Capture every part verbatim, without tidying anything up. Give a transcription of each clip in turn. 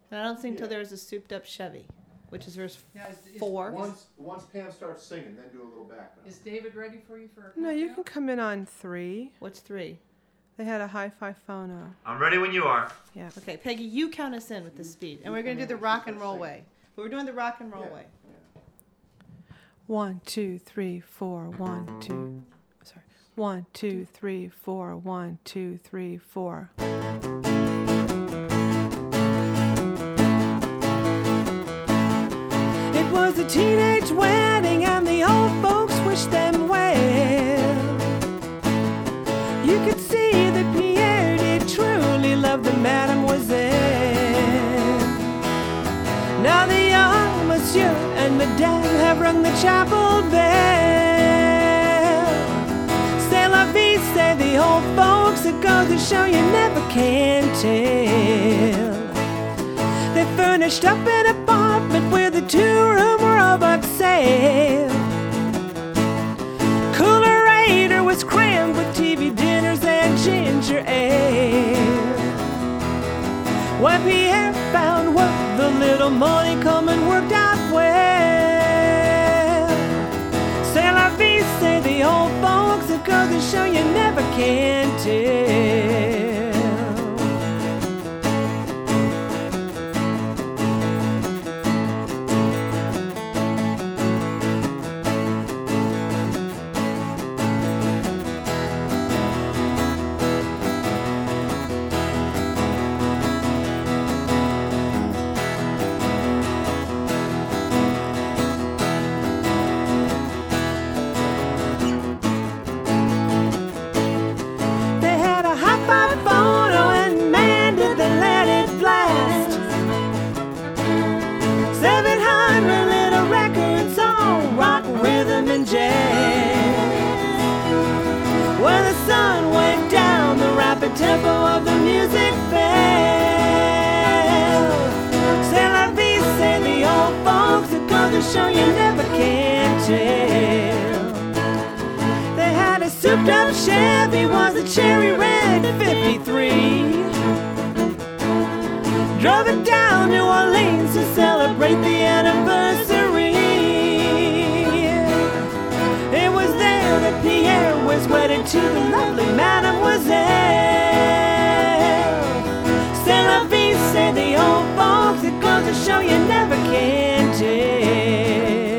And I don't sing Yeah. till there's a souped up Chevy, which is verse Yeah, is, is, four. Once once Pam starts singing, then do a little background. is David ready for you for a No, you countdown? can come in on three. What's three? They had a hi-fi phono. I'm ready when you are. Yeah. Okay, Peggy, you count us in with the speed. And we're going to do the rock and roll way. But we're doing the rock and roll Yeah. way. One, two, three, four. One, two. Sorry. One, two, three, four. One, two, three, four. It was a teenage wedding and the old folks wished them well. You could see that Pierre did truly love the mademoiselle. Now the young monsieur and madame have rung the chapel bell. C'est la vie, say the old folks, it goes to show you never can tell. They furnished up an apartment with a two-room robot sale. Coolerator was crammed with T V dinners and ginger ale. When Pierre found work, the little money coming worked out well. C'est la vie, say the old folks, it goes to show you never can tell. They had a hi-fi phono and man did they let it blast. Seven hundred little records on rock, rhythm, and jazz. When the sun went down, the rapid tempo of the music fell. C'est la vie, say the old folks, it goes to show you never can tell. They had a souped up Chevy, was a cherry red fifty-three. Drove it down New Orleans to celebrate the anniversary. It was there that Pierre was wedded to the lovely mademoiselle. C'est la vie, say the old folks, it goes to show you never can tell.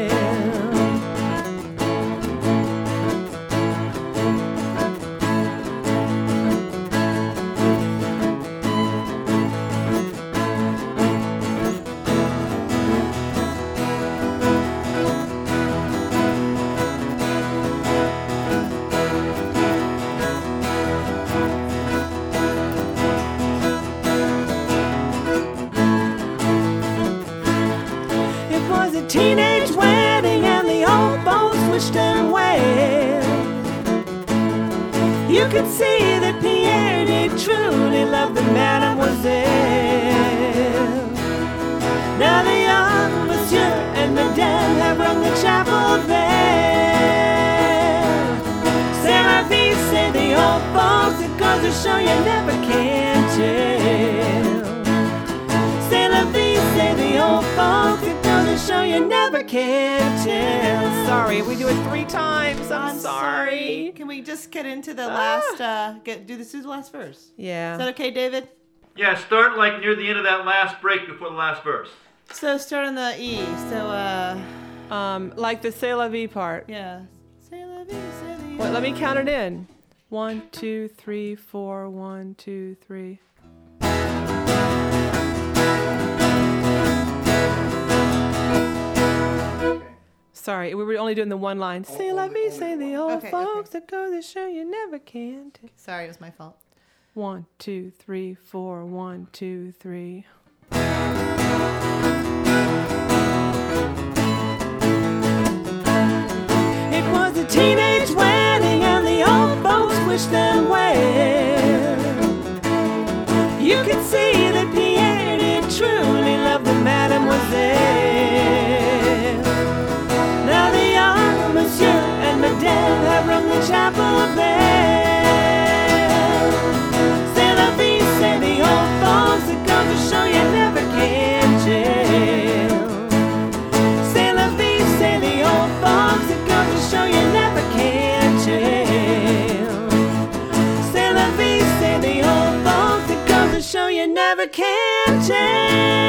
It was a teenage wedding and the old folks wished them well. You could see that Pierre did truly love the mademoiselle. Now the young monsieur and madame have rung the chapel bell. C'est la vie, say the old folks, it goes to show you never can tell. C'est la vie, say the old folks, it goes to show you never can tell. Sorry, we do it three times. I'm, I'm sorry. Can we just get into the last, uh, get do this do the last verse? Yeah. Is that okay, David? Yeah, start like near the end of that last break before the last verse. So start on the E. So, uh, Um, like the C'est la vie part. yeah. C'est la vie, c'est la vie. Wait, let me count it in. One, two, three, four. One, two, three. Sorry, we were only doing the one line. C'est la vie, say the old Okay, folks that go to show you never can. T- Sorry, it was my fault. One, two, three, four. One, two, three. It was a teenage wedding and the old folks wished them well. You could see that Pierre did truly love the mademoiselle. Now the young monsieur and madame have rung the chapel bell. C'est la vie, say the old folks, it goes to show you never can tell.